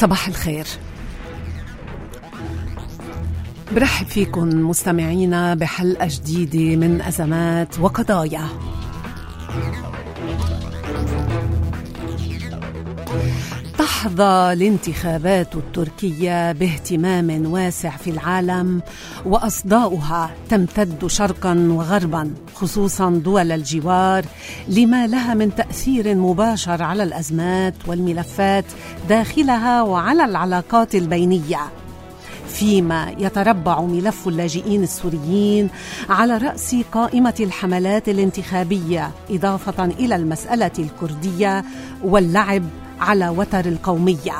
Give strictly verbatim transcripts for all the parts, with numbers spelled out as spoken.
صباح الخير، برحب فيكم مستمعينا بحلقة جديدة من أزمات وقضايا. تحظى الانتخابات التركية باهتمام واسع في العالم، وأصداؤها تمتد شرقا وغربا، خصوصا دول الجوار، لما لها من تأثير مباشر على الأزمات والملفات داخلها وعلى العلاقات البينية، فيما يتربع ملف اللاجئين السوريين على رأس قائمة الحملات الانتخابية، إضافة إلى المسألة الكردية واللعب على وتر القومية.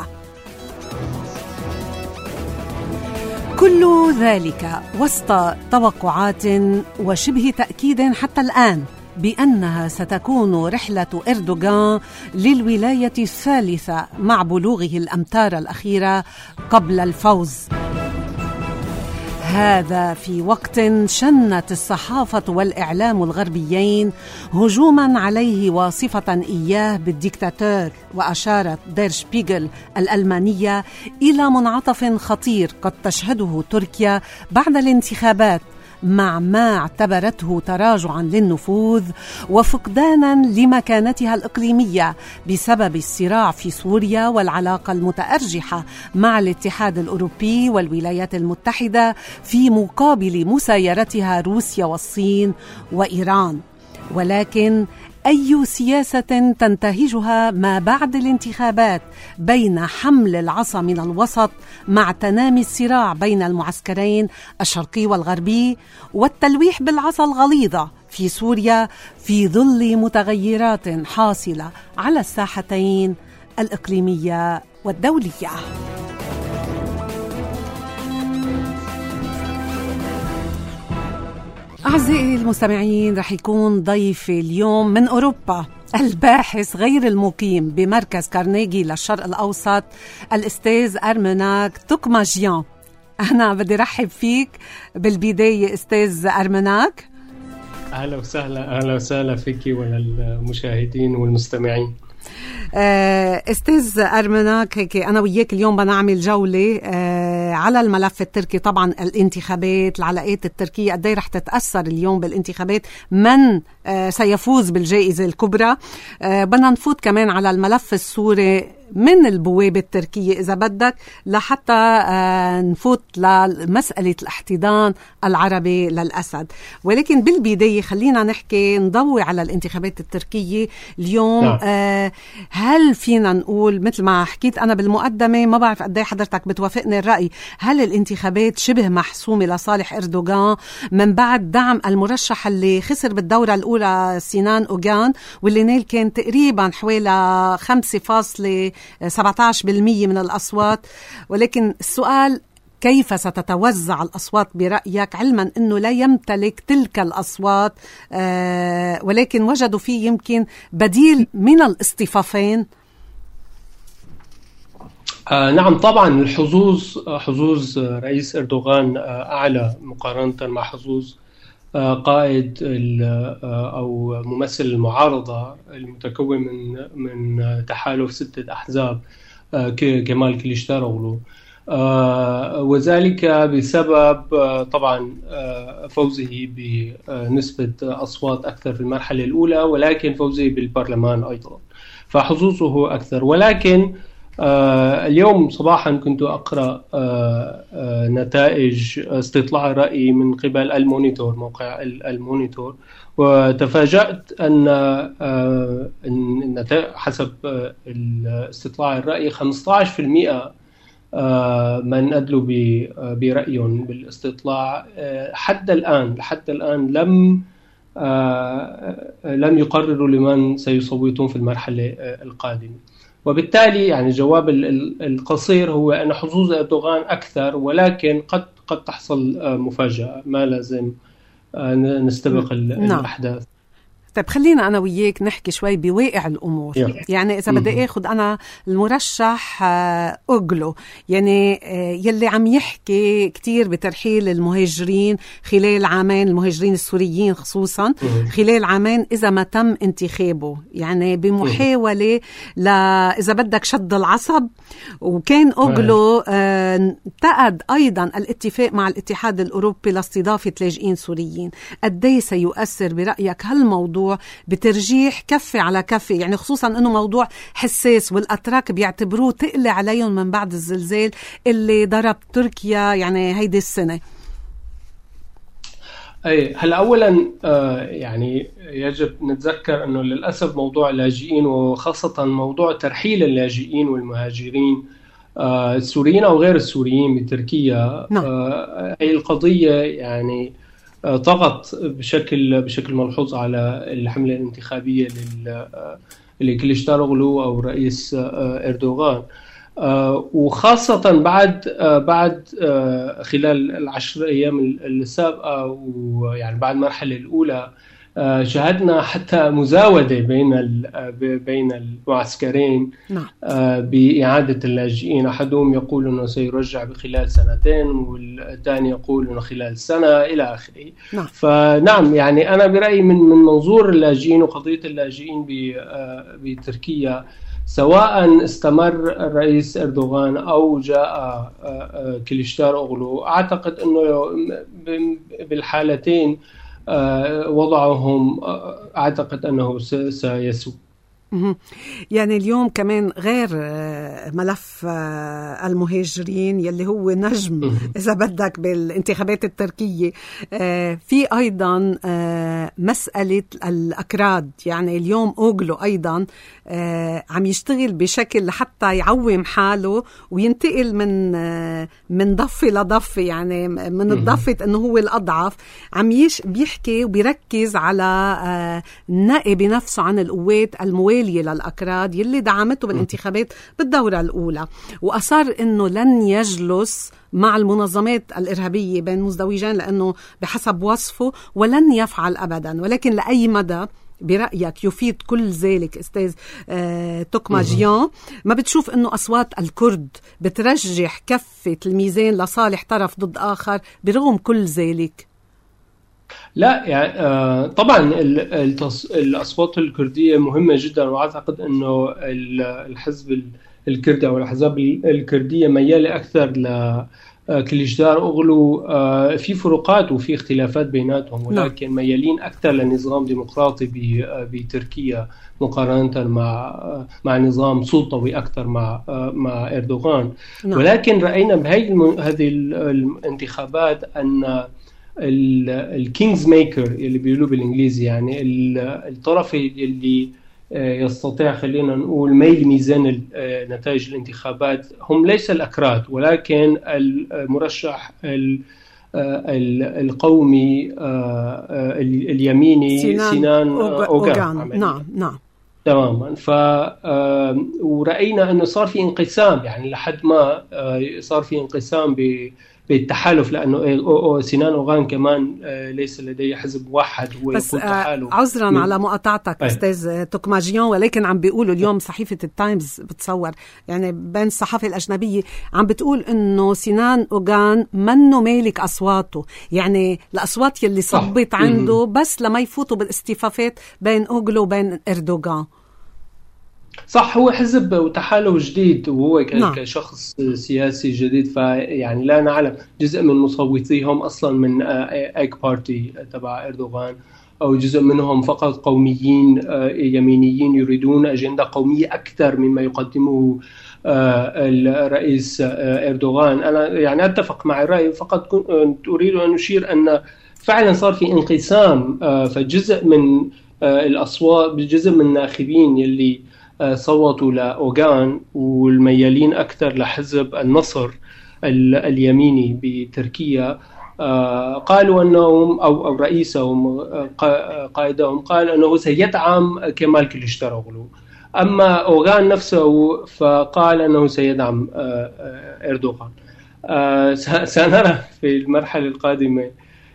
كل ذلك وسط توقعات وشبه تأكيد حتى الآن بأنها ستكون رحلة إردوغان للولاية الثالثة مع بلوغه الأمتار الأخيرة قبل الفوز. هذا في وقت شنت الصحافة والإعلام الغربيين هجوما عليه واصفة إياه بالديكتاتور، وأشارت دير شبيغل الألمانية إلى منعطف خطير قد تشهده تركيا بعد الانتخابات، مع ما اعتبرته تراجعا للنفوذ وفقدانا لمكانتها الإقليمية بسبب الصراع في سوريا والعلاقة المتأرجحة مع الاتحاد الأوروبي والولايات المتحدة في مقابل مسايرتها روسيا والصين وإيران. ولكن أي سياسة تنتهجها ما بعد الانتخابات بين حمل العصا من الوسط مع تنامي الصراع بين المعسكرين الشرقي والغربي والتلويح بالعصا الغليظة في سوريا في ظل متغيرات حاصلة على الساحتين الإقليمية والدولية؟ أعزائي المستمعين، رح يكون ضيفي اليوم من أوروبا الباحث غير المقيم بمركز كارنيجي للشرق الأوسط الأستاذ أرمناك توكماجيان. أنا بدي رحب فيك بالبداية أستاذ أرمناك. أهلا وسهلا، أهلا وسهلا فيك وللمشاهدين والمستمعين. أستاذ أرمناك، هيك أنا وياك اليوم بنعمل جولة على الملف التركي. طبعا الانتخابات، العلاقات التركية قد ايه رح تتأثر اليوم بالانتخابات، من سيفوز بالجائزة الكبرى. بدنا نفوت كمان على الملف السوري من البوابة التركية إذا بدك، لحتى نفوت لمسألة الاحتضان العربي للأسد. ولكن بالبداية خلينا نحكي نضوي على الانتخابات التركية اليوم. آه هل فينا نقول مثل ما حكيت أنا بالمقدمة، ما بعرف قد ايه حضرتك بتوافقني الرأي، هل الانتخابات شبه محسومة لصالح إردوغان من بعد دعم المرشح اللي خسر بالدورة الأولى سينان أوغان، واللي نال كان تقريبا حوالي خمسة فاصلة سبعة عشر بالمئة من الأصوات؟ ولكن السؤال كيف ستتوزع الأصوات برأيك، علما أنه لا يمتلك تلك الأصوات، آه ولكن وجدوا فيه يمكن بديل من الاصطفافين؟ آه نعم، طبعا الحظوظ حظوظ رئيس إردوغان أعلى مقارنة مع حظوظ قائد أو ممثل المعارضة المتكون من من تحالف ستة أحزاب كمال كليشداروغلو، وذلك بسبب طبعا فوزه بنسبة أصوات أكثر في المرحلة الأولى، ولكن فوزه بالبرلمان أيضا، فحظوظه أكثر. ولكن اليوم صباحا كنت أقرأ نتائج استطلاع الرأي من قبل المونيتور، موقع المونيتور، وتفاجأت أن حسب استطلاع الرأي خمسة عشر بالمئة من أدلوا برأيهم بالاستطلاع حد الآن لحد الآن لم لم يقرروا لمن سيصوتون في المرحلة القادمة. وبالتالي يعني الجواب القصير هو أن حظوظ أردوغان أكثر، ولكن قد قد تحصل مفاجأة، ما لازم نستبق الأحداث. طيب خلينا أنا وياك نحكي شوي بواقع الأمور. yeah. يعني إذا بدي أخذ أنا المرشح أوغلو، يعني يلي عم يحكي كتير بترحيل المهاجرين خلال عامين، المهاجرين السوريين خصوصا mm-hmm. خلال عامين إذا ما تم انتخابه، يعني بمحاولة mm-hmm. ل إذا بدك شد العصب. وكان أوغلو انتقد آه أيضا الاتفاق مع الاتحاد الأوروبي لاستضافة لاجئين سوريين. قديه سيؤثر برأيك هالموضوع بترجيح كفة على كفة، يعني خصوصا أنه موضوع حساس والأتراك بيعتبروه تقل عليهم من بعد الزلزال اللي ضرب تركيا يعني هيدي السنة؟ أي هلا أولا آه يعني يجب نتذكر أنه للأسف موضوع اللاجئين وخاصة موضوع ترحيل اللاجئين والمهاجرين آه السوريين أو غير السوريين بتركيا نعم. آه هي القضية يعني طغت بشكل بشكل ملحوظ على الحملة الانتخابية لكليشداروغلو أو رئيس إردوغان، وخاصة بعد بعد خلال العشر أيام السابقة، ويعني بعد المرحلة الأولى شاهدنا حتى مزاودة بين بين المعسكرين بإعادة اللاجئين. أحدهم يقول أنه سيرجع بخلال سنتين والثاني يقول أنه خلال سنة إلى آخره. فنعم يعني أنا برأيي من من منظور اللاجئين وقضية اللاجئين بتركيا، سواء استمر الرئيس إردوغان أو جاء كليشداروغلو، أعتقد أنه بالحالتين وضعهم أعتقد أنه سيسوء. يعني اليوم كمان غير ملف المهاجرين يلي هو نجم إذا بدك بالانتخابات التركية، في أيضا مسألة الأكراد. يعني اليوم أوغلو أيضا عم يشتغل بشكل حتى يعوم حاله وينتقل من من ضفة لضفة، يعني من الضفة أنه هو الأضعف، عم يش بيحكي وبيركز على النقي بنفسه عن القوات الموالية للأكراد يلي دعمته بالانتخابات بالدورة الأولى، وأصر أنه لن يجلس مع المنظمات الإرهابية بين مزدوجين لأنه بحسب وصفه ولن يفعل أبدا. ولكن لأي مدى برأيك يفيد كل ذلك أستاذ آه توكماجيان؟ ما بتشوف أنه أصوات الكرد بترجح كفة الميزان لصالح طرف ضد آخر برغم كل ذلك؟ لا يعني آه طبعا الأصوات الكردية مهمة جدا، وأعتقد أنه الحزب الكردي أو الأحزاب الكردية ميالة أكثر لكليشداروغلو. آه في فروقات وفي اختلافات بيناتهم، ولكن ميالين أكثر لنظام ديمقراطي بتركيا مقارنة مع مع نظام سلطوي أكثر مع مع إردوغان. ولكن رأينا بهذه هذه الانتخابات أن الكينجز ميكر اللي بيقولوا بالإنجليزي، يعني الطرف اللي يستطيع خلينا نقول ميل ميزان نتائج الانتخابات هم ليس الأكراد، ولكن المرشح القومي اليميني سينان, سينان أوغان. نعم نعم تماما. ف ورأينا أنه صار في انقسام، يعني لحد ما صار في انقسام ب بالتحالف، لأنه سينان أوغان كمان ليس لديه حزب واحد هو بس عذرا على مقاطعتك أستاذ توكماجيان، ولكن عم بيقولوا اليوم صحيفة التايمز بتصور يعني بين الصحافة الأجنبية عم بتقول إنه سينان أوغان منه مالك أصواته، يعني الأصوات يلي صبت عنده بس لما يفوتوا بالاستفافات بين أوغلو وبين إردوغان. صح، هو حزب وتحالف جديد وهو كشخص سياسي جديد، فيعني لا نعلم جزء من مصوتيهم أصلا من ايك بارتي تبع إردوغان، أو جزء منهم فقط قوميين يمينيين يريدون أجندة قومية أكثر مما يقدمه الرئيس إردوغان. أنا يعني أتفق مع الرأي، فقط كنت أريد أن أشير أن فعلا صار في انقسام، فجزء من الأصوات جزء من الناخبين يلي صوتوا لأوغان والميالين أكثر لحزب النصر اليميني بتركيا قالوا أنهم أو رئيسهم قائدهم قال أنه سيدعم كمال كليشداروغلو، أما أوغان نفسه فقال أنه سيدعم إردوغان. سنرى في المرحلة القادمة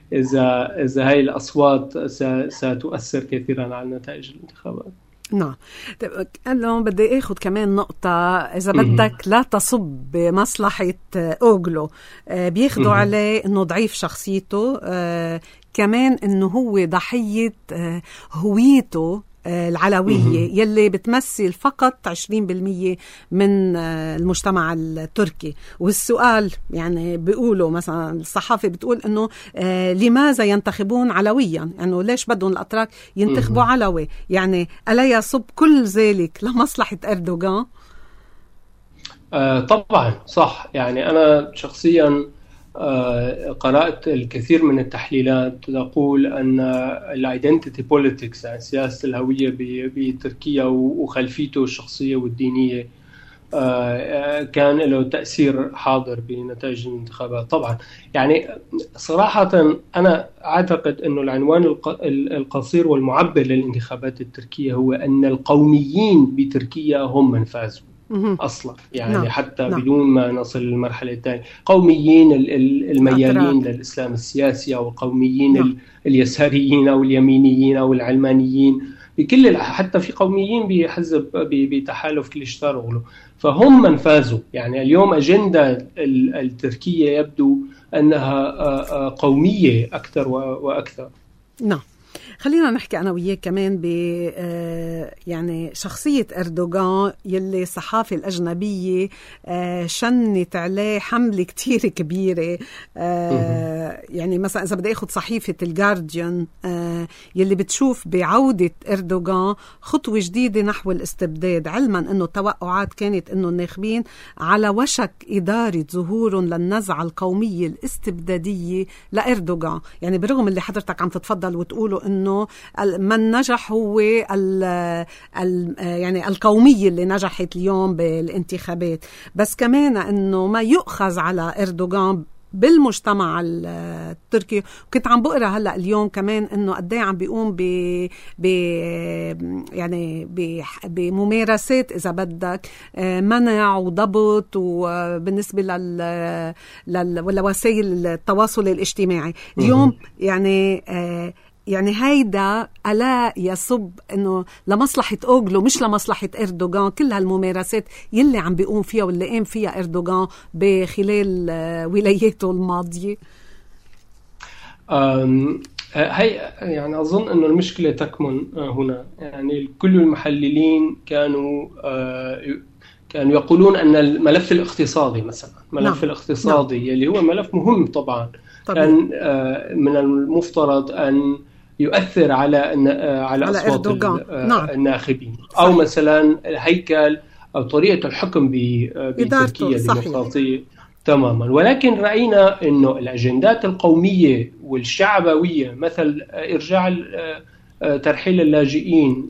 إذا إذا هاي الأصوات ستؤثر كثيرا على نتائج الانتخابات. نعم. أنا بدي أخذ كمان نقطة، إذا بدك لا تصب بمصلحة أوغلو، بياخدوا عليه إنه ضعيف شخصيته، كمان إنه هو ضحية هويته العلوية يلي بتمثل فقط عشرين بالمية من المجتمع التركي. والسؤال يعني بيقولوا مثلا الصحافة بتقول إنه آه لماذا ينتخبون علويا، يعني ليش بدهم الأتراك ينتخبوا علوي؟ يعني ألا يصب كل ذلك لمصلحة أردوغان؟ آه طبعا صح. يعني أنا شخصيا قرأت الكثير من التحليلات تقول أن الايدنتيتي بوليتكس، يعني سياسة الهوية بتركيا وخلفيته الشخصية والدينية، كان له تأثير حاضر بنتائج الانتخابات. طبعا يعني صراحة أنا أعتقد أنه العنوان القصير والمعبر للانتخابات التركية هو أن القوميين بتركيا هم من فازوا أصلا، يعني نعم. حتى نعم. بدون ما نصل للمرحلة الثانية، قوميين الميالين للإسلام السياسي أو القوميين نعم. اليساريين أو اليمينيين أو العلمانيين، بكل حتى في قوميين بحزب بتحالف كليشتاروغلو، فهم من فازوا. يعني اليوم أجندة التركية يبدو أنها قومية أكثر وأكثر. نعم. خلينا نحكي أنا وياك كمان ب يعني شخصية أردوغان يلي الصحافة الأجنبية شنت عليه حملة كتير كبيرة. يعني مثلا إذا بدي أخذ صحيفة الجارديان يلي بتشوف بعودة أردوغان خطوة جديدة نحو الاستبداد، علما أنه التوقعات كانت أنه الناخبين على وشك إدارة ظهور للنزعة القومية الاستبدادية لأردوغان. يعني برغم اللي حضرتك عم تتفضل وتقوله أنه من نجح هو ال ال يعني القومية اللي نجحت اليوم بالانتخابات، بس كمان أنه ما يؤخذ على أردوغان بالمجتمع التركي. وكنت عم بقرأ هلأ اليوم كمان إنه قديه عم بيقوم ب ب يعني ب بممارسات إذا بدك منع وضبط وبالنسبة لل لل ولا وسائل التواصل الاجتماعي اليوم. يعني يعني هيدا ألا يصب إنه لمصلحة أوغلو مش لمصلحة أردوغان، كل هالممارسات يلي عم بيقوم فيها واللي قام فيها أردوغان بخلال ولاياته الماضية؟ هي يعني أظن إنه المشكلة تكمن هنا. يعني كل المحللين كانوا كانوا يقولون أن الملف الاقتصادي مثلا الملف نعم. الاقتصادي نعم. اللي هو ملف مهم طبعا طبعا. كان من المفترض أن يؤثر على على أصوات نعم. الناخبين، أو صحيح. مثلا الهيكل أو طريقة الحكم بتركيا الديمقراطية تماما. ولكن رأينا إنه الأجندات القومية والشعبوية مثل إرجاع ترحيل اللاجئين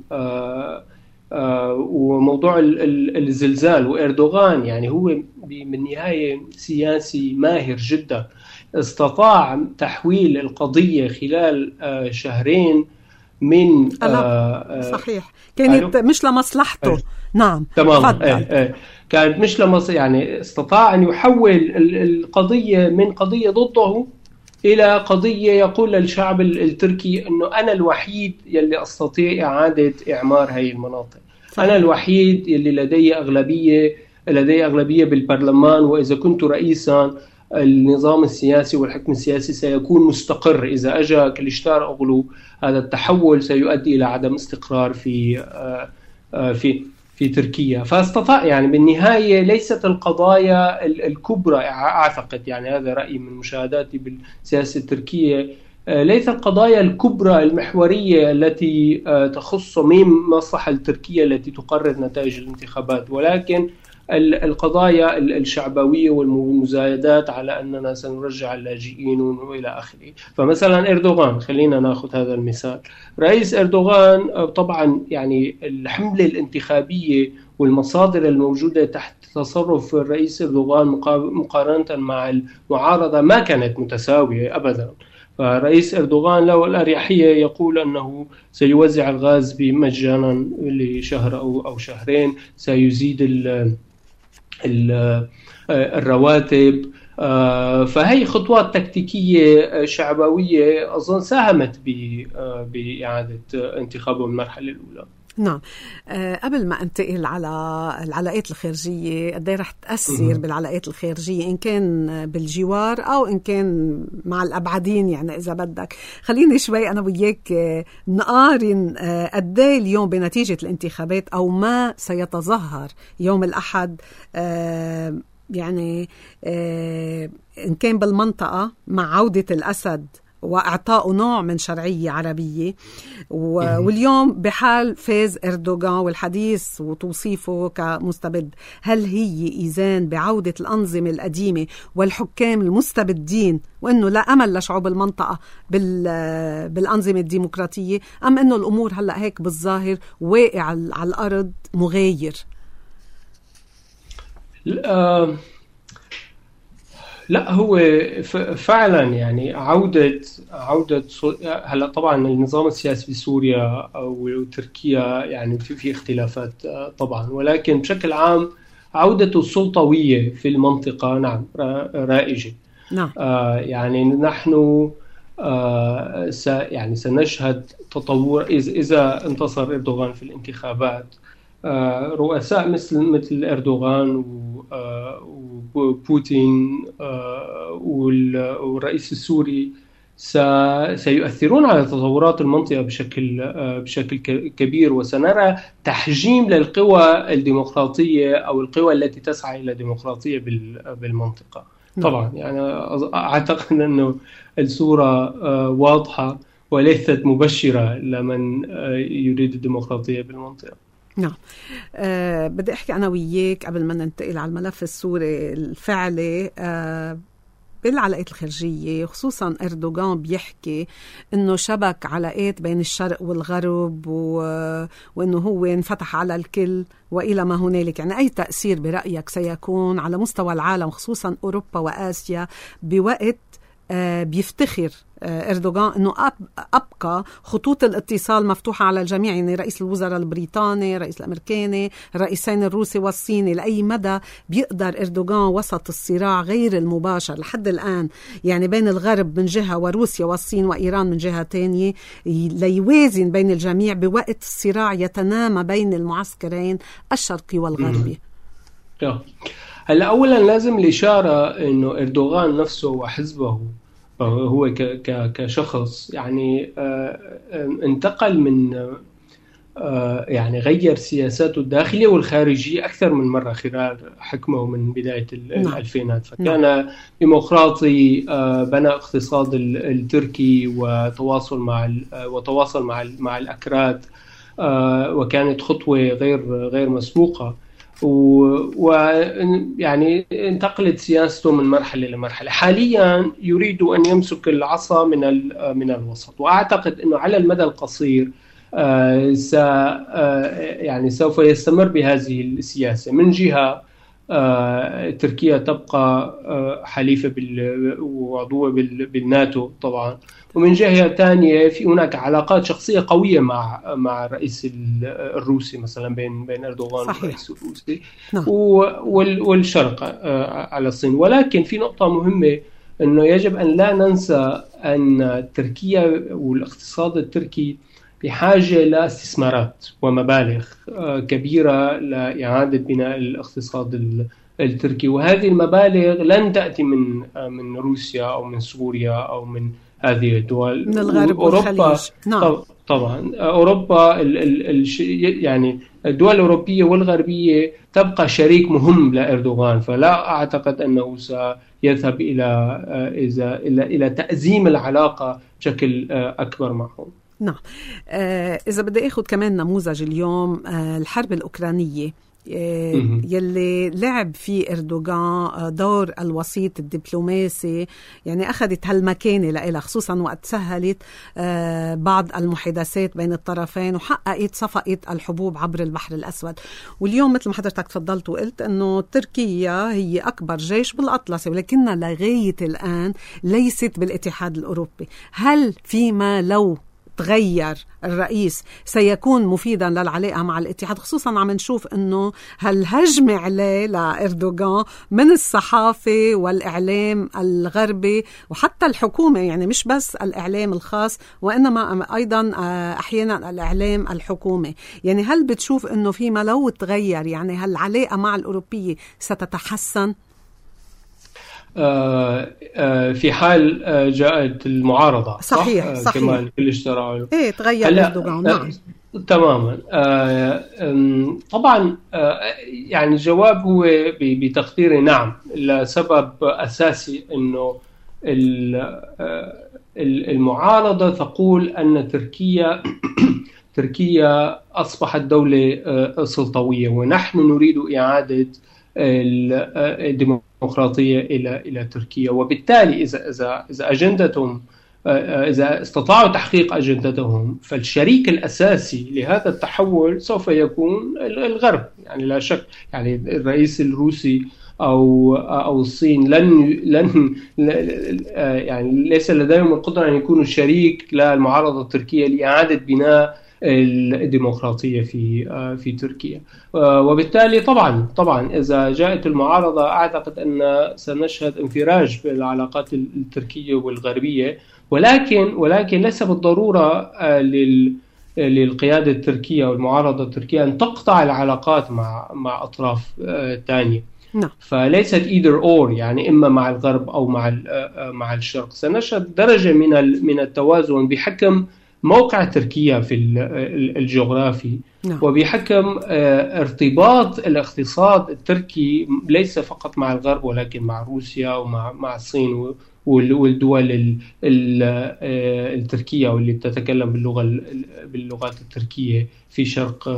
وموضوع الزلزال، وإردوغان يعني هو بالنهاية سياسي ماهر جدا، استطاع تحويل القضية خلال شهرين من صحيح كانت مش لمصلحته أه. نعم تماما أه. أه. كانت مش لمص يعني استطاع أن يحول القضية من قضية ضده إلى قضية يقول للشعب التركي أنه أنا الوحيد يلي أستطيع إعادة إعمار هاي المناطق صحيح. أنا الوحيد يلي لدي أغلبية لدي أغلبية بالبرلمان، وإذا كنت رئيسا النظام السياسي والحكم السياسي سيكون مستقر. إذا أجا كليشتاروغلو هذا التحول سيؤدي إلى عدم استقرار في في في تركيا. فاستطاع يعني بالنهاية ليست القضايا الكبرى، أعتقد يعني هذا رأيي من مشاهداتي بالسياسة التركية، ليس القضايا الكبرى المحورية التي تخص من مصلحة التركية التي تقرر نتائج الانتخابات، ولكن القضايا الشعبوية والمزايدات على أننا سنرجع اللاجئين وإلى آخره. فمثلا أردوغان، خلينا نأخذ هذا المثال، رئيس أردوغان طبعا يعني الحملة الانتخابية والمصادر الموجودة تحت تصرف الرئيس أردوغان مقارنة مع المعارضة ما كانت متساوية أبدا. فرئيس أردوغان له الأريحية يقول أنه سيوزع الغاز مجانا لشهر أو شهرين، سيزيد ال الرواتب، فهي خطوات تكتيكية شعبوية أظن ساهمت بإعادة انتخابه المرحلة الأولى. نعم. أه قبل ما انتقل على العلاقات الخارجية، قد ايه رح تأثر بالعلاقات الخارجية إن كان بالجوار أو إن كان مع الأبعدين، يعني إذا بدك خليني شوي أنا وياك نقارن قد ايه اليوم بنتيجة الانتخابات أو ما سيتظهر يوم الأحد، أه يعني أه إن كان بالمنطقة مع عودة الأسد وإعطاء نوع من شرعية عربية، واليوم بحال فاز إردوغان والحديث وتوصيفه كمستبد. هل هي إيذان بعودة الأنظمة القديمة والحكام المستبدين وأنه لا أمل لشعوب المنطقة بالأنظمة الديمقراطية، أم أنه الأمور هلأ هيك بالظاهر واقع على الأرض مغاير؟ لا، هو فعلا يعني عودة عودة هلا طبعا النظام السياسي في سوريا وتركيا يعني في في اختلافات طبعا، ولكن بشكل عام عودة السلطوية في المنطقة نعم رائجة. نعم. آه يعني نحن آه س يعني سنشهد تطور إذا إذا انتصر إردوغان في الانتخابات. آه رؤساء مثل مثل إردوغان وبوتين والرئيس السوري سيؤثرون على تطورات المنطقة بشكل بشكل كبير، وسنرى تحجيم للقوى الديمقراطية أو القوى التي تسعى إلى ديمقراطية بالمنطقة. طبعا يعني أعتقد أنه الصورة واضحة وليست مبشرة لمن يريد الديمقراطية بالمنطقة. نعم. أه بدي أحكي أنا وياك قبل ما ننتقل على الملف السوري الفعلي أه بالعلاقات الخارجية، خصوصا إردوغان بيحكي إنه شبك علاقات بين الشرق والغرب و... وإنه هو انفتح على الكل وإلى ما هنالك. يعني أي تأثير برأيك سيكون على مستوى العالم خصوصا أوروبا وآسيا بوقت آه بيفتخر آه إردوغان أنه أبقى خطوط الاتصال مفتوحة على الجميع؟ يعني رئيس الوزراء البريطاني، رئيس الأمريكاني، الرئيسين الروسي والصيني، لأي مدى بيقدر إردوغان وسط الصراع غير المباشر لحد الآن يعني بين الغرب من جهة وروسيا والصين وإيران من جهة تانية ليوازن بين الجميع بوقت الصراع يتنامى بين المعسكرين الشرقي والغربي؟ هلا أولا لازم الإشارة إنه إردوغان نفسه وحزبه هو كشخص يعني انتقل من يعني غير سياساته الداخلية والخارجية أكثر من مرة خلال حكمه من بداية الألفينات. فكان ديمقراطي، بنى اقتصاد التركي وتواصل مع وتواصل مع مع الأكراد، وكانت خطوة غير غير مسبوقة. ويعني انتقلت سياسته من مرحلة لمرحلة. حاليا يريد أن يمسك العصا من من الوسط، وأعتقد أنه على المدى القصير آه س آه يعني سوف يستمر بهذه السياسة. من جهة آه تركيا تبقى آه حليفة وعضوة بالناتو طبعا، ومن جهة ثانية في هناك علاقات شخصية قوية مع مع الرئيس الروسي مثلا بين بين أردوغان والرئيس الروسي والشرق على الصين. ولكن في نقطة مهمة إنه يجب أن لا ننسى أن تركيا والاقتصاد التركي بحاجة لاستثمارات ومبالغ كبيرة لإعادة بناء الاقتصاد التركي، وهذه المبالغ لن تأتي من من روسيا أو من سوريا أو من هذه الدول، من الغرب والخليج. نعم. طبعا أوروبا ال ال يعني الدول الأوروبية والغربية تبقى شريك مهم لإردوغان، فلا أعتقد أنه سيذهب إلى إذا إلى إلى تأزيم العلاقة بشكل أكبر معهم. نعم. آه إذا بدي أخذ كمان نموذج اليوم، آه الحرب الأوكرانية يلي لعب فيه إردوغان دور الوسيط الدبلوماسي، يعني أخذت هالمكانة لإلها خصوصا وقت سهلت بعض المحادثات بين الطرفين وحققت صفقة الحبوب عبر البحر الأسود. واليوم مثل ما حضرتك تفضلت وقلت أنه تركيا هي أكبر جيش بالأطلسي، ولكنها لغاية الآن ليست بالاتحاد الأوروبي. هل فيما لو تغير الرئيس سيكون مفيدا للعلاقة مع الاتحاد، خصوصا عم نشوف أنه هالهجمة عليه لإردوغان من الصحافة والإعلام الغربي وحتى الحكومة، يعني مش بس الإعلام الخاص وإنما أيضا أحيانا الإعلام الحكومي. يعني هل بتشوف أنه فيما لو تغير يعني هالعلاقة مع الأوروبية ستتحسن؟ في حال جاءت المعارضة، صحيح صح؟ صحيح كما كلش ترى ايه تغير إردوغان. نعم تماما. طبعا يعني الجواب هو بتقديري نعم، لسبب أساسي أنه المعارضة تقول أن تركيا تركيا أصبحت دولة سلطوية ونحن نريد إعادة الديمقراطية إلى إلى تركيا، وبالتالي إذا إذا إذا أجندتهم إذا استطاعوا تحقيق أجندتهم فالشريك الأساسي لهذا التحول سوف يكون الغرب، يعني لا شك. يعني الرئيس الروسي أو أو الصين لن لن يعني ليس لديهم القدرة أن يكونوا شريك للمعارضة التركية لإعادة بناء الديمقراطية في في تركيا. وبالتالي طبعا طبعا إذا جاءت المعارضة أعتقد أن سنشهد انفراج بالعلاقات التركية والغربية، ولكن ولكن ليس بالضرورة لل للقيادة التركية والمعارضة التركية أن تقطع العلاقات مع مع أطراف ثانية. نعم. فليست either or، يعني إما مع الغرب أو مع مع الشرق. سنشهد درجة من من التوازن بحكم موقع تركيا في الجغرافي، نعم. وبحكم ارتباط الاقتصاد التركي ليس فقط مع الغرب ولكن مع روسيا ومع مع الصين والدول التركية واللي تتكلم باللغة باللغات التركية في شرق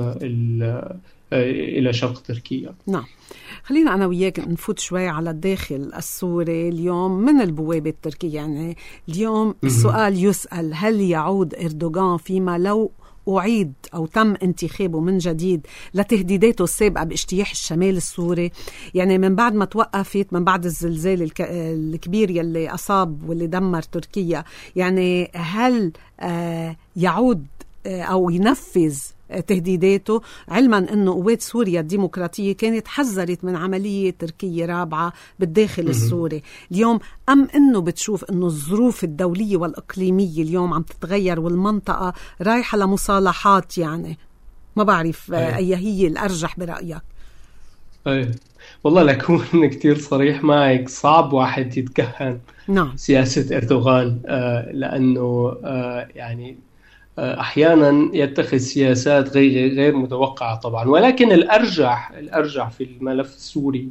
إلى شرق تركيا. نعم. خلينا أنا وياك نفوت شوي على الداخل السوري اليوم من البوابة التركية. يعني اليوم السؤال يسأل: هل يعود إردوغان فيما لو أعيد أو تم انتخابه من جديد لتهديداته السابقة باجتياح الشمال السوري؟ يعني من بعد ما توقفت من بعد الزلزال الك... الكبير يلي أصاب واللي دمر تركيا، يعني هل آه يعود آه أو ينفذ تهديداته، علما أنه قوات سوريا الديمقراطية كانت حذرت من عملية تركية رابعة بالداخل السوري اليوم، أم أنه بتشوف أنه الظروف الدولية والإقليمية اليوم عم تتغير والمنطقة رايحة لمصالحات؟ يعني ما بعرف أيه. أي هي الأرجح برأيك؟ أيه. والله لكون كتير صريح معك، صعب واحد يتكهن نعم. سياسة إردوغان آه لأنه آه يعني أحيانا يتخذ سياسات غير غير متوقعة طبعا، ولكن الأرجح الأرجح في الملف السوري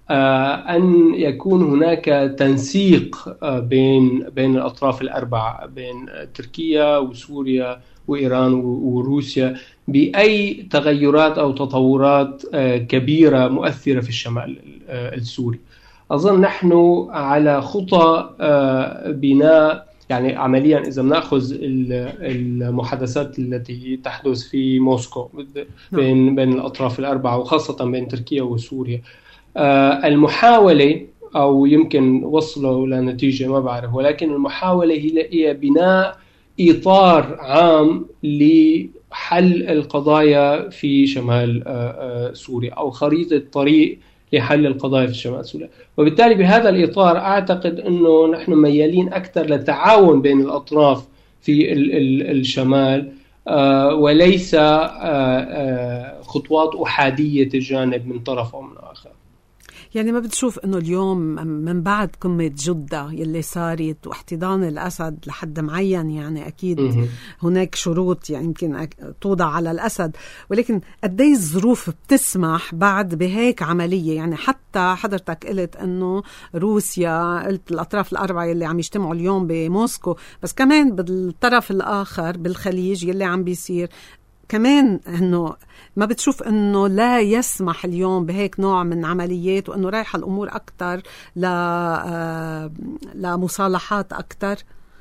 أن يكون هناك تنسيق بين بين الأطراف الأربعة، بين تركيا وسوريا وإيران وروسيا، بأي تغيرات أو تطورات كبيرة مؤثرة في الشمال السوري. أظن نحن على خطى بناء، يعني عمليا إذا بنأخذ المحادثات التي تحدث في موسكو بين بين الأطراف الأربعة وخاصة بين تركيا وسوريا، المحاولة أو يمكن وصلوا لنتيجة ما بعرف، ولكن المحاولة هي بناء إطار عام لحل القضايا في شمال سوريا أو خريطة طريق لحل القضايا في شمال سوريا. وبالتالي بهذا الإطار أعتقد أنه نحن ميالين أكثر للتعاون بين الأطراف في ال ال الشمال آه وليس آه آه خطوات أحادية الجانب من طرف أو من آخر. يعني ما بتشوف أنه اليوم من بعد قمة جدة يلي صارت واحتضان الأسد لحد معين، يعني أكيد م- هناك شروط يعني يمكن توضع على الأسد، ولكن قدي الظروف بتسمح بعد بهيك عملية؟ يعني حتى حضرتك قلت أنه روسيا، قلت الأطراف الأربعة يلي عم يجتمعوا اليوم بموسكو، بس كمان بالطرف الآخر بالخليج يلي عم بيصير كمان، أنه ما بتشوف أنه لا يسمح اليوم بهيك نوع من عمليات وأنه رايحة الأمور أكتر لمصالحات أكتر؟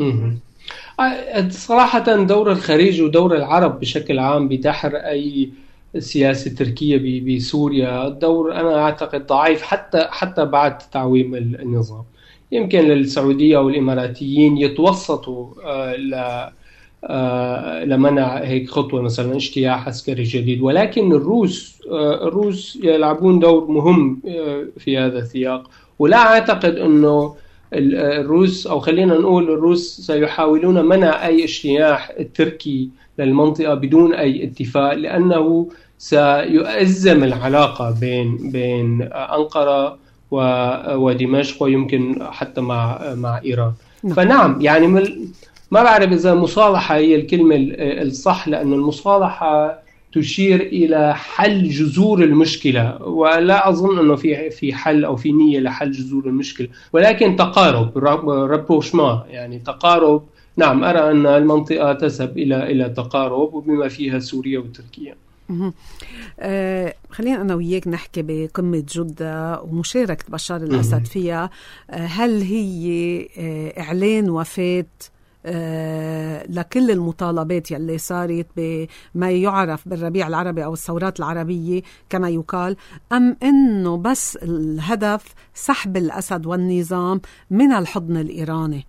صراحة دور الخليج ودور العرب بشكل عام بدحر أي سياسة تركيا بسوريا الدور أنا أعتقد ضعيف حتى حتى بعد تعويم النظام. يمكن للسعودية والإماراتيين يتوسطوا ل لمنع هيك خطوة مثلا اجتياح عسكري جديد. ولكن الروس الروس يلعبون دور مهم في هذا السياق، ولا أعتقد أنه الروس أو خلينا نقول الروس سيحاولون منع أي اجتياح تركي للمنطقة بدون أي اتفاق، لأنه سيؤزم العلاقة بين بين أنقرة ودمشق ويمكن حتى مع مع إيران. فنعم يعني ما بعرف إذا المصالحة هي الكلمة الصح، لأن المصالحة تشير إلى حل جذور المشكلة، ولا أظن أنه في في حل أو في نية لحل جذور المشكلة، ولكن تقارب رابروشمان، يعني تقارب. نعم أرى أن المنطقة تذهب إلى إلى تقارب، وبما فيها سوريا وتركيا. آه خلينا أنا وياك نحكي بقمة جدة ومشاركة بشار الأسد فيها. آه هل هي آه إعلان وفاة آه لكل المطالبات يلي صارت بما يعرف بالربيع العربي أو الثورات العربية كما يقال، أم أنه بس الهدف سحب الأسد والنظام من الحضن الإيراني؟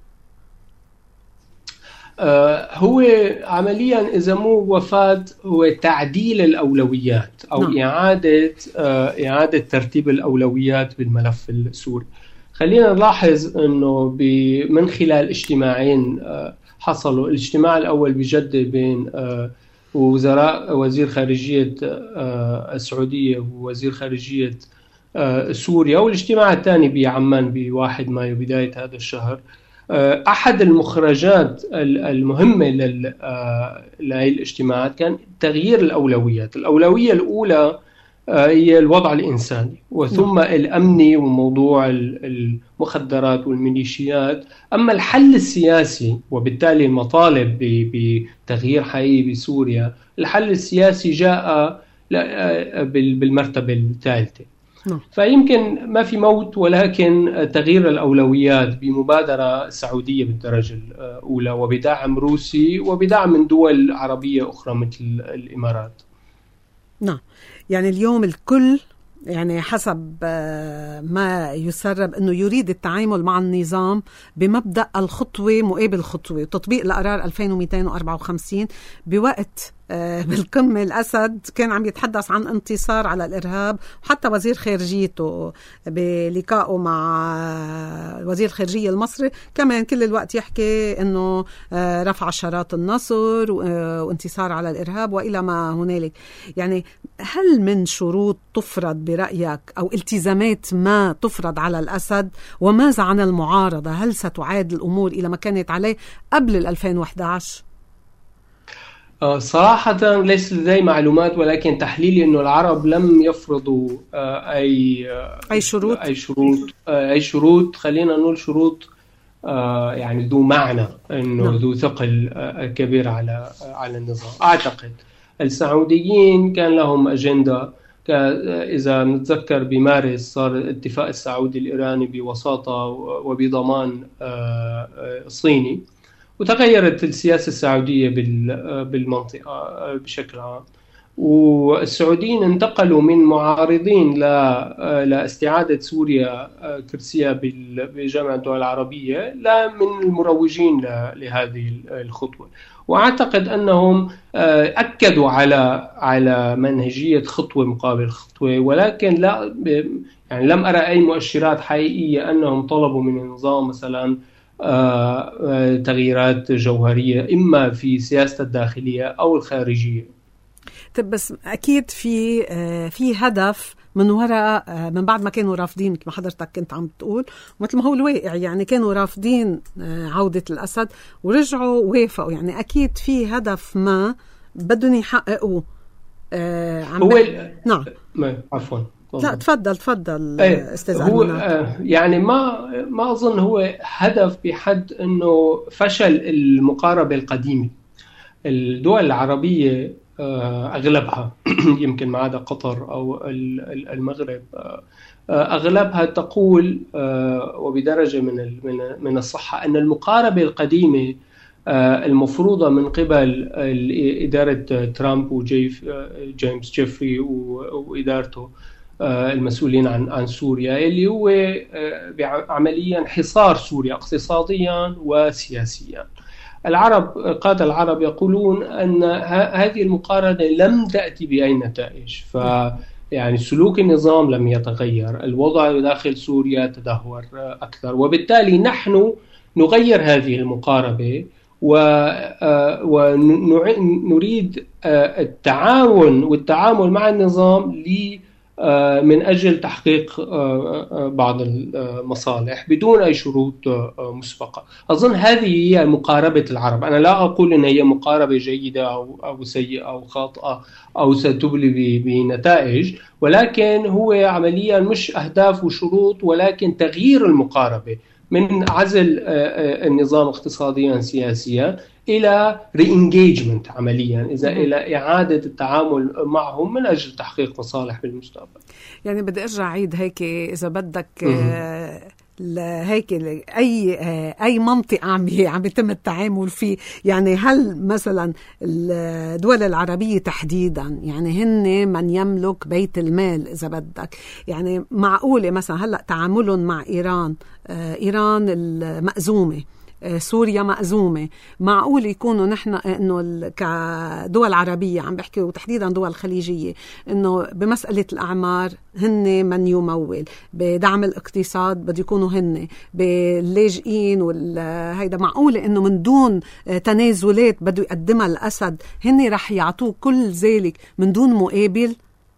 هو عمليا إذا مو وفاة هو تعديل الأولويات أو نعم. إعادة إعادة ترتيب الأولويات بالملف السوري. خلينا نلاحظ أنه من خلال اجتماعين حصلوا. الاجتماع الأول بجدة بين وزراء وزير خارجية السعودية ووزير خارجية سوريا، والاجتماع الثاني بعمان بواحد مايو بداية هذا الشهر. أحد المخرجات المهمة لهذه الاجتماعات كان تغيير الأولويات. الأولوية الأولى هي الوضع الإنساني، وثم الأمني وموضوع المخدرات والميليشيات. أما الحل السياسي وبالتالي المطالب بتغيير حقيقي بسوريا، الحل السياسي جاء بالمرتبة الثالثة. فيمكن ما في موت، ولكن تغيير الأولويات بمبادرة سعودية بالدرجة الأولى وبدعم روسي وبدعم من دول عربية أخرى مثل الإمارات. نعم، يعني اليوم الكل يعني حسب ما يسرب أنه يريد التعامل مع النظام بمبدأ الخطوة مقابل خطوة، تطبيق القرار ألفين ومئتين وأربعة وخمسين. بوقت بالقمة الأسد كان عم يتحدث عن انتصار على الإرهاب، وحتى وزير خارجيته بلقائه مع وزير الخارجية المصري كمان كل الوقت يحكي أنه رفع شراط النصر وانتصار على الإرهاب وإلى ما هنالك. يعني هل من شروط تفرض برأيك أو التزامات ما تفرض على الأسد؟ وماذا عن المعارضة؟ هل ستعاد الأمور إلى ما كانت عليه قبل ألفين وإحدى عشر؟ صراحة ليس لدي معلومات، ولكن تحليلي أنه العرب لم يفرضوا أي أي شروط أي شروط أي شروط خلينا نقول شروط يعني ذو معنى، أنه ذو ثقل كبير على على النظام. أعتقد السعوديين كان لهم أجندة. إذا نتذكر بمارس صار الاتفاق السعودي الإيراني بوساطة وبضمان صيني، وتغيرت السياسة السعودية بالمنطقة بشكل عام، والسعوديين انتقلوا من معارضين لاستعادة سوريا كرسيها بجامعة الدول العربية لا من المروجين لهذه الخطوة. وأعتقد أنهم أكدوا على على منهجية خطوة مقابل خطوة، ولكن لا يعني لم أرى أي مؤشرات حقيقية أنهم طلبوا من النظام مثلا تغييرات جوهرية إما في سياسة الداخلية أو الخارجية. طب بس أكيد في في هدف من وراء، من بعد ما كانوا رافضين مثل ما حضرتك كنت عم تقول، مثل ما هو الواقع، يعني كانوا رافضين عودة الأسد ورجعوا وافقوا، يعني أكيد في هدف ما بدهم يحققوه. هو نعم عفوا لا تفضل تفضل استاذ. هو يعني ما ما اظن هو هدف بحد انه فشل المقاربه القديمه. الدول العربيه اغلبها يمكن ما عدا قطر او المغرب اغلبها تقول وبدرجه من من الصحه ان المقاربه القديمه المفروضه من قبل اداره ترامب وجيمس جيفري وادارته المسؤولين عن عن سوريا، اللي هو عمليا حصار سوريا اقتصاديا وسياسيا. العرب قادة العرب يقولون أن هذه المقارنة لم تأتي بأي نتائج. ف يعني سلوك النظام لم يتغير، الوضع داخل سوريا تدهور أكثر، وبالتالي نحن نغير هذه المقاربة ونريد التعاون والتعامل مع النظام ل من أجل تحقيق بعض المصالح بدون أي شروط مسبقة. أظن هذه هي مقاربة العرب. أنا لا أقول أن هي مقاربة جيدة أو سيئة أو خاطئة أو ستبلي بنتائج، ولكن هو عمليا مش أهداف وشروط، ولكن تغيير المقاربة من عزل النظام اقتصاديا سياسيا إلى re-engagement عمليا، إذا إلى إعادة التعامل معهم من أجل تحقيق مصالح بالمستقبل. يعني بدي أرجع عيد هيك إذا بدك هيك أي أي منطقة عم عم يتم التعامل فيه. يعني هل مثلا الدول العربية تحديدا يعني هن من يملك بيت المال إذا بدك، يعني معقولة مثلا هلأ تعاملهم مع إيران، إيران المأزومة، سوريا مأزومة، معقول يكونوا نحن إنه كدول عربية عم بحكي وتحديدا دول خليجية إنه بمسألة الأعمار هن من يمول، بدعم الاقتصاد بده يكونوا هن، باللاجئين والهيدا معقولة إنه من دون تنازلات بده يقدمها الأسد هن رح يعطوه كل ذلك من دون مقابل؟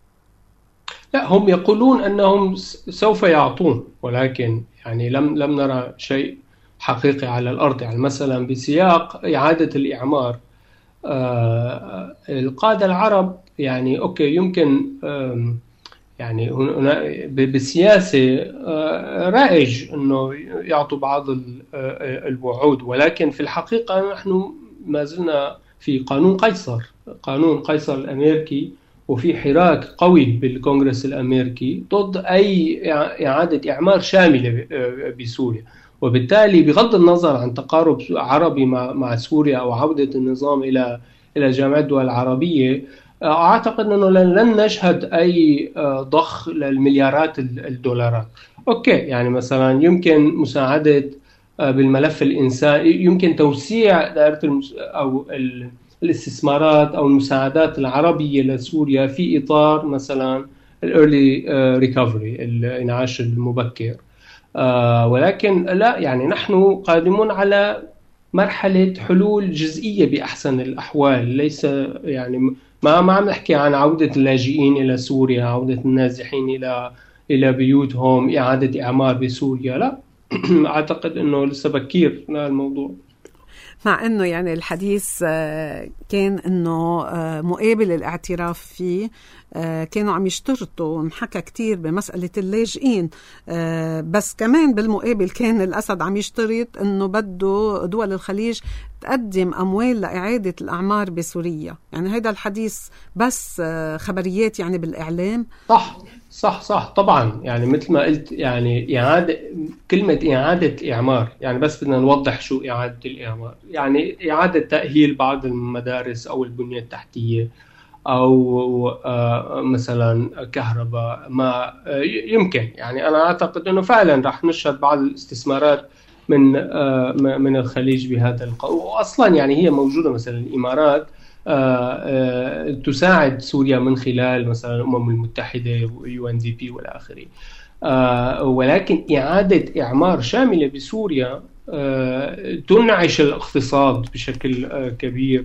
لا، هم يقولون أنهم سوف يعطون، ولكن يعني لم لم نرى شيء حقيقي على الأرض. يعني مثلا بسياق إعادة الإعمار، آه القادة العرب يعني أوكي يمكن آه يعني هنا بالسياسة آه رائج أنه يعطوا بعض الوعود، ولكن في الحقيقة نحن ما زلنا في قانون قيصر، قانون قيصر الأمريكي، وفي حراك قوي بالكونغرس الأمريكي ضد أي إعادة إعمار شاملة بسوريا. وبالتالي بغض النظر عن تقارب عربي مع مع سوريا أو عودة النظام إلى إلى جامعة الدول العربية، أعتقد أنه لن نشهد أي ضخ للمليارات الدولارات. أوكي يعني مثلا يمكن مساعدة بالملف الإنساني، يمكن توسيع دائرة المس... أو الاستثمارات أو المساعدات العربية لسوريا في إطار مثلا الأيرلي ريكفري، الإنعاش المبكر. آه ولكن لا، يعني نحن قادمون على مرحلة حلول جزئية بأحسن الأحوال، ليس يعني ما ما عم نحكي عن عودة اللاجئين إلى سوريا، عودة النازحين إلى إلى بيوتهم، إعادة إعمار بسوريا، لا. أعتقد أنه لسه بكير للموضوع. مع أنه يعني الحديث كان أنه مقابل الاعتراف فيه كانوا عم يشترطوا، محكى كتير بمسألة اللاجئين، بس كمان بالمقابل كان الأسد عم يشترط أنه بده دول الخليج تقدم أموال لإعادة الأعمار بسوريا. يعني هذا الحديث بس خبريات يعني بالإعلام. صح صح صح طبعا. يعني مثل ما قلت، يعني إعادة، كلمة إعادة إعمار يعني بس بدنا نوضح شو إعادة الإعمار. يعني إعادة تأهيل بعض المدارس أو البنية التحتية، أو مثلا كهرباء، ما يمكن. يعني أنا أعتقد أنه فعلا رح نشهد بعض الاستثمارات من من الخليج بهذا القوة. وأصلا يعني هي موجودة، مثلا الإمارات تساعد سوريا من خلال مثلا الأمم المتحدة ويو إن دي بي والآخرين. ولكن إعادة إعمار شاملة بسوريا تنعش الاقتصاد بشكل كبير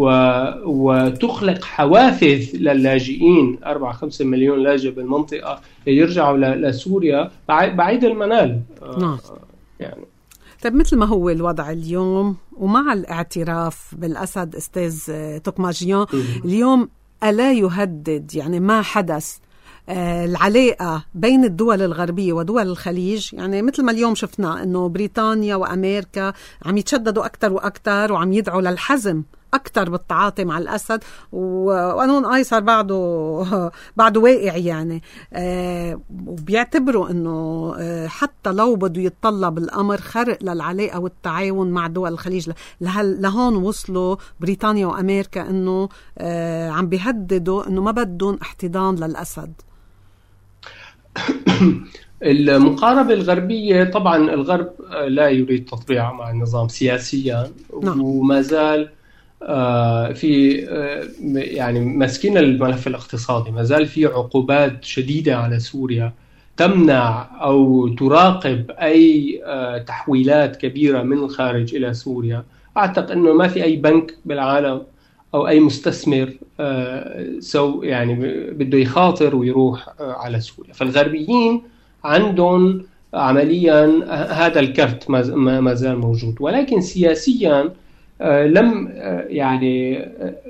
وتخلق حوافز للاجئين، أربعة خمسة مليون لاجئ بالمنطقة يرجعوا لسوريا بعيد المنال. نعم. يعني طيب مثل ما هو الوضع اليوم ومع الاعتراف بالأسد أستاذ توكماجيان اليوم، ألا يهدد يعني ما حدث العلاقة بين الدول الغربية ودول الخليج؟ يعني مثل ما اليوم شفنا أنه بريطانيا وأمريكا عم يتشددوا أكتر وأكتر وعم يدعوا للحزم أكتر بالتعاطي مع الأسد، وقانون أيسر بعده بعده واقع يعني. آه وبيعتبروا أنه آه حتى لو بده يتطلب الأمر خرق للعلاقة والتعاون مع دول الخليج، لهون وصلوا بريطانيا وأمريكا أنه آه عم بيهددوا أنه ما بدهم احتضان للأسد. المقاربة الغربية طبعا الغرب لا يريد تطبيعها مع النظام سياسيا، نعم. وما زال في يعني مسكين الملف الاقتصادي، ما زال في عقوبات شديدة على سوريا تمنع أو تراقب أي تحويلات كبيرة من الخارج إلى سوريا. أعتقد أنه ما في أي بنك بالعالم أو أي مستثمر سو يعني بده يخاطر ويروح على سوريا. فالغربيين عندهم عمليا هذا الكرت ما زال موجود، ولكن سياسيا لم يعني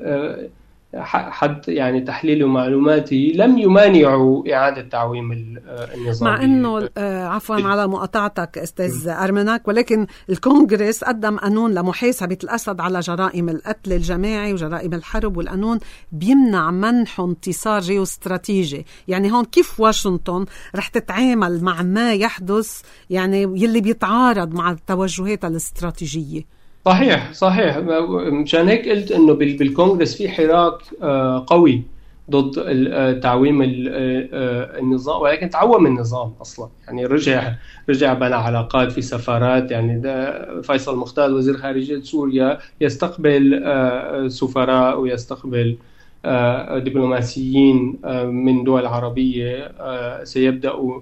حد يعني تحليل معلوماتي لم يمانعوا إعادة تعويم النظام، مع أنه عفوا على مقاطعتك أستاذ أرمناك، ولكن الكونغرس قدم قانون لمحاسبة الأسد على جرائم القتل الجماعي وجرائم الحرب، والقانون بيمنع منحه انتصار جيوستراتيجي. يعني هون كيف واشنطن رح تتعامل مع ما يحدث يعني يلي بيتعارض مع التوجهات الاستراتيجية؟ صحيح صحيح مشان هيك قلت انه بالكونغرس في حراك قوي ضد تعويم النظام، ولكن تعوم النظام اصلا. يعني رجع رجع بنى علاقات في سفارات. يعني ده فيصل مختار وزير خارجية سوريا يستقبل سفراء ويستقبل دبلوماسيين من دول عربية سيبدأوا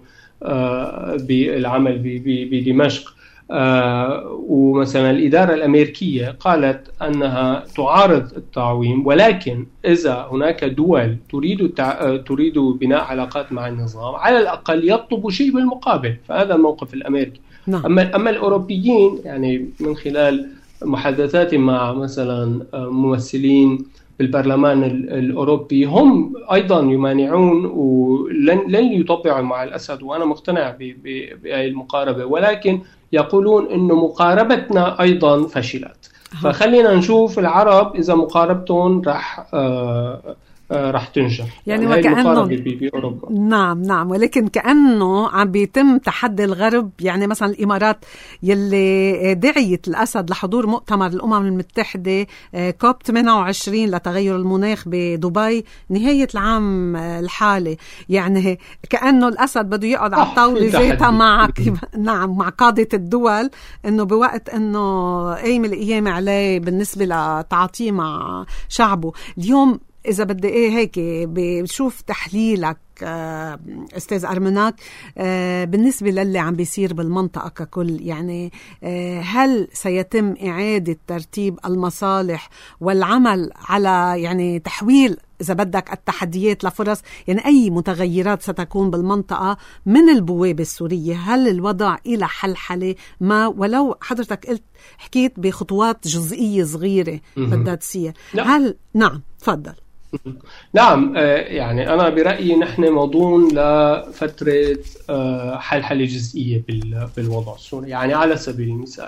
بالعمل بدمشق. آه ومثلا الإدارة الأمريكية قالت أنها تعارض التعويم، ولكن إذا هناك دول تريد تع... تريد بناء علاقات مع النظام على الأقل يطلبوا شيء بالمقابل. فهذا الموقف الأمريكي. نعم. أما أما الأوروبيين يعني من خلال محادثاتي مع مثلا ممثلين بالبرلمان الأوروبي هم أيضا يمانعون ولن لن يطبعوا مع الأسد، وأنا مقتنع بهذه المقاربة، ولكن يقولون إنه مقاربتنا أيضا فشلت. فخلينا نشوف العرب إذا مقاربتهم رح آه رح تنجح. يعني, يعني وكأنه بأوروبا. نعم نعم ولكن كأنه عم بيتم تحدي الغرب. يعني مثلا الإمارات يلي دعيت الأسد لحضور مؤتمر الأمم المتحدة كوب ثمانية وعشرين لتغير المناخ بدبي نهاية العام الحالي، يعني كأنه الأسد بده يقعد على الطاولة ذاتها مع نعم مع قادة الدول، إنه بوقت إنه أي من الأيام عليه بالنسبة لتعاطيه مع شعبه. اليوم إذا بدي إيه هيك بشوف تحليلك أستاذ أرمناك بالنسبة للي عم بيصير بالمنطقة ككل، يعني هل سيتم إعادة ترتيب المصالح والعمل على يعني تحويل إذا بدك التحديات لفرص؟ يعني أي متغيرات ستكون بالمنطقة من البوابة السورية؟ هل الوضع إلى حلحلة ما ولو حضرتك قلت حكيت بخطوات جزئية صغيرة بدها تصير؟ هل نعم تفضل. نعم يعني أنا برأيي نحن موضوع لفترة حلحلة جزئية بالوضع السوري. يعني على سبيل المثال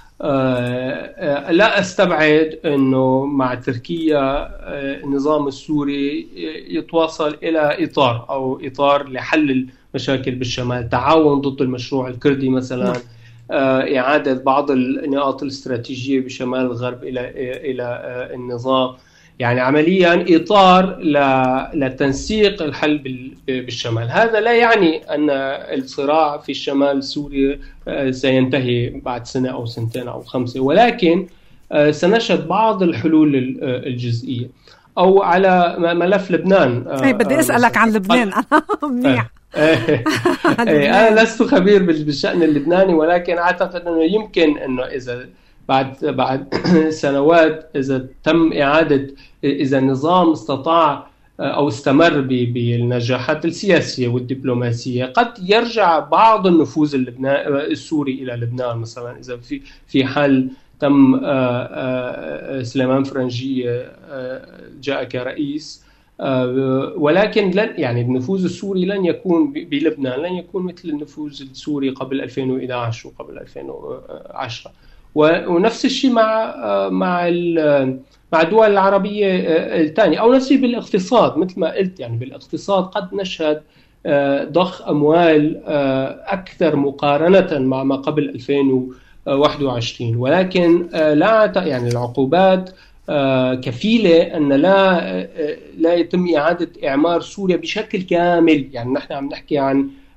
لا أستبعد أنه مع تركيا النظام السوري يتواصل إلى إطار أو إطار لحل المشاكل بالشمال، تعاون ضد المشروع الكردي مثلا، إعادة بعض النقاط الاستراتيجية بشمال الغرب إلى إلى النظام. يعني عمليا إطار لتنسيق الحل بالشمال. هذا لا يعني أن الصراع في الشمال السوري سينتهي بعد سنة أو سنتين أو خمسة، ولكن سنشهد بعض بعض الجزئية. أو على ملف لبنان. أي بدي أسألك عن لبنان. منيح. أنا لست خبير بالشأن اللبناني، ولكن أعتقد أنه يمكن أنه إذا بعد بعد سنوات إذا تم إعادة إذا النظام استطاع أو استمر بالنجاحات السياسية والدبلوماسية قد يرجع بعض النفوذ السوري إلى لبنان. مثلا إذا في في حال تم سليمان فرنجية جاء كرئيس، ولكن لن يعني النفوذ السوري لن يكون بلبنان لن يكون مثل النفوذ السوري قبل ألفين وإحدى عشر وقبل ألفين وعشرة. ونفس الشيء مع مع مع الدول العربية الثانية، أو نفس الشيء بالاقتصاد. مثل ما قلت يعني بالاقتصاد قد نشهد ضخ أموال أكثر مقارنة مع ما قبل ألفين وواحد وعشرين، ولكن لا يعني العقوبات كفيلة أن لا لا يتم إعادة إعمار سوريا بشكل كامل. يعني نحن عم نحكي عن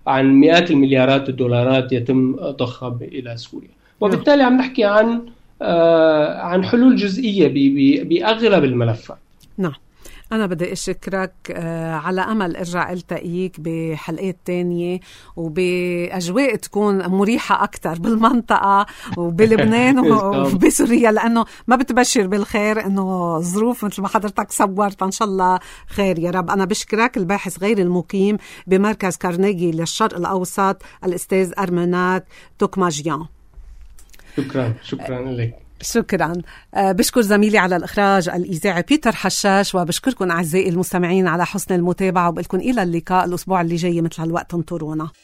عن مئات المليارات الدولارات يتم ضخها إلى سوريا. وبالتالي عم نحكي عن عن حلول جزئية بأغلب الملفات. نعم. أنا بدي أشكرك على أمل أرجع ألتقيك بحلقات تانية وبأجواء تكون مريحة أكتر بالمنطقة وبلبنان وبسوريا، لأنه ما بتبشر بالخير إنه ظروف مثل ما حضرتك صورت. إن شاء الله خير يا رب. أنا بشكرك الباحث غير المقيم بمركز كارنيجي للشرق الأوسط الأستاذ أرميناك توكماجيان. شكرا شكرا لك. شكرا. بشكر زميلي على الإخراج الإذاعي بيتر حشاش، وبشكركم أعزائي المستمعين على حسن المتابعة، وبقلكم إلى اللقاء الأسبوع اللي جاي مثل هالوقت. انطرونا.